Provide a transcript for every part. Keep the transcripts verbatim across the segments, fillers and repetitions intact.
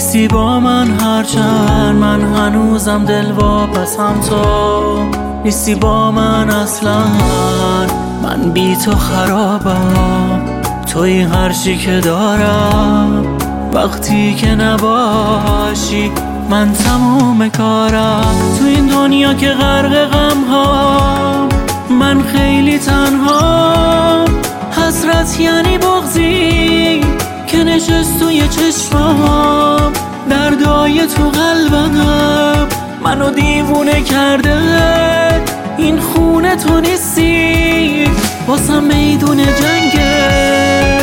نیستی با من، هرچند من هنوزم دل واپسم. تو نیستی با من اصلا، من بی تو خرابم. توی هر چی که دارم، وقتی که نباشی من تموم کارم. تو این دنیا که غرق غم ها، من خیلی تنها. حسرت یعنی بغضی که نشست توی چشمام، دردای تو قلبم منو دیوونه کرده. این خونه تو نیستی، واسم میدون جنگه.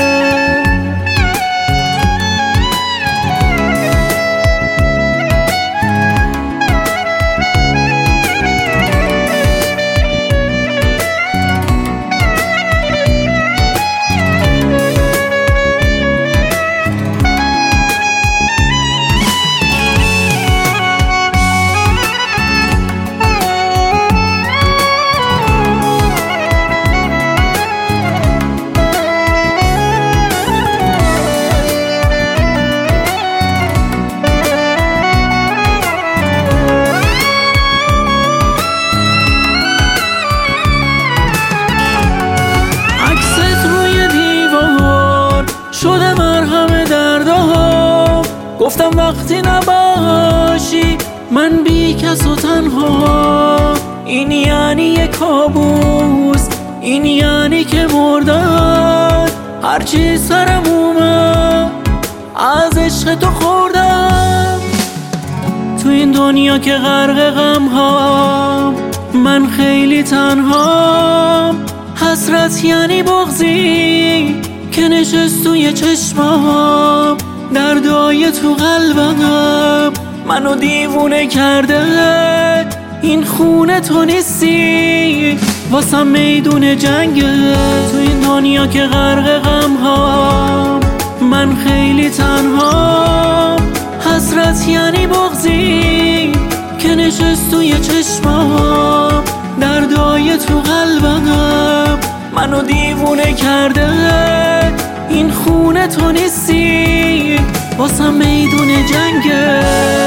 شده مرهم دردها، گفتم وقتی نباشی من بی کس و تنها. این یعنی یک کابوس، این یعنی که مردم. هرچی سرم اومد از عشق تو خوردم. تو این دنیا که غرق غم ها، من خیلی تنها. حسرت یعنی بغضی که نشست توی چشمام، دردای تو قلبم منو دیوونه کرده. این خونه تو نیستی، واسم میدون جنگه. تو این دنیا که غرق غم ها، من خیلی تنها. حسرت یعنی بغضی که نشست توی چشمام، دردای تو قلبم منو دیوونه کرده. این خونه تو نیستی، واسم میدون جنگه.